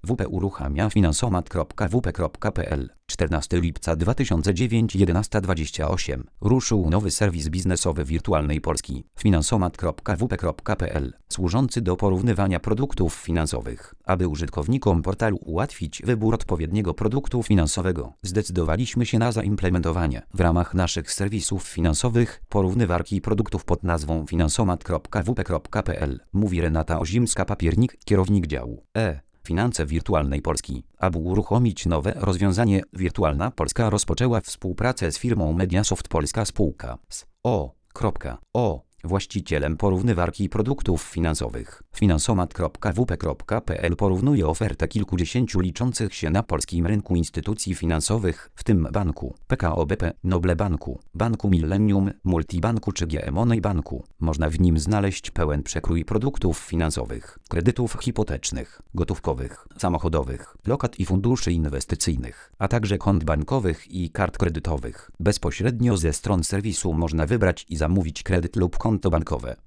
WP uruchamia finansomat.wp.pl. 14 lipca 2009 11:28. Ruszył nowy serwis biznesowy Wirtualnej Polski, finansomat.wp.pl, służący do porównywania produktów finansowych. Aby użytkownikom portalu ułatwić wybór odpowiedniego produktu finansowego, zdecydowaliśmy się na zaimplementowanie w ramach naszych serwisów finansowych porównywarki produktów pod nazwą finansomat.wp.pl, mówi Renata Ozimska-Papiernik, kierownik działu Finanse Wirtualnej Polski. Aby uruchomić nowe rozwiązanie, Wirtualna Polska rozpoczęła współpracę z firmą Mediasoft Polska Spółka z.o. właścicielem porównywarki produktów finansowych. Finansomat.wp.pl porównuje ofertę kilkudziesięciu liczących się na polskim rynku instytucji finansowych, w tym banku, PKO BP, Noble Banku, Banku Millennium, Multibanku czy GE Money Banku. Można w nim znaleźć pełen przekrój produktów finansowych, kredytów hipotecznych, gotówkowych, samochodowych, lokat i funduszy inwestycyjnych, a także kont bankowych i kart kredytowych. Bezpośrednio ze stron serwisu można wybrać i zamówić kredyt lub konto bankowe.